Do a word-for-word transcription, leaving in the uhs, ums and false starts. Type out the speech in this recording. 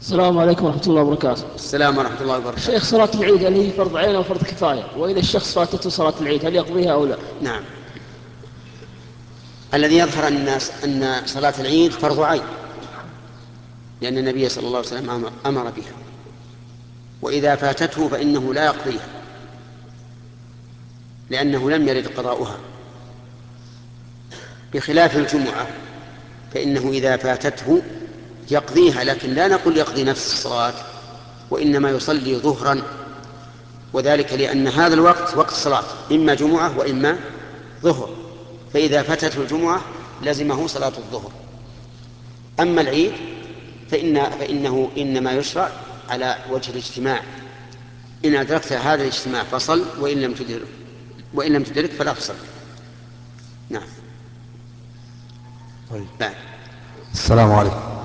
السلام عليكم ورحمة الله وبركاته. السلام ورحمة الله وبركاته. شيخ، صلاة العيد هل هي فرض عين أو فرض كفاية؟ وإذا الشخص فاتته صلاة العيد هل يقضيها أو لا؟ نعم، الذي يظهر أن أن صلاة العيد فرض عين، لأن النبي صلى الله عليه وسلم أمر, أمر بها، وإذا فاتته فإنه لا يقضيها لأنه لم يرد قضاؤها، بخلاف الجمعة فإنه إذا فاتته يقضيها، لكن لا نقول يقضي نفس الصلاة، وإنما يصلي ظهرا، وذلك لأن هذا الوقت وقت صلاة إما جمعة وإما ظهر، فإذا فاتته الجمعة لزمه صلاة الظهر. أما العيد فإن فإنه إنما يشرع على وجه الاجتماع، إن أدركت هذا الاجتماع فصل، وإن لم تدرك وإن لم تدرك فلا تصل. نعم. طيب. بعد. السلام عليكم.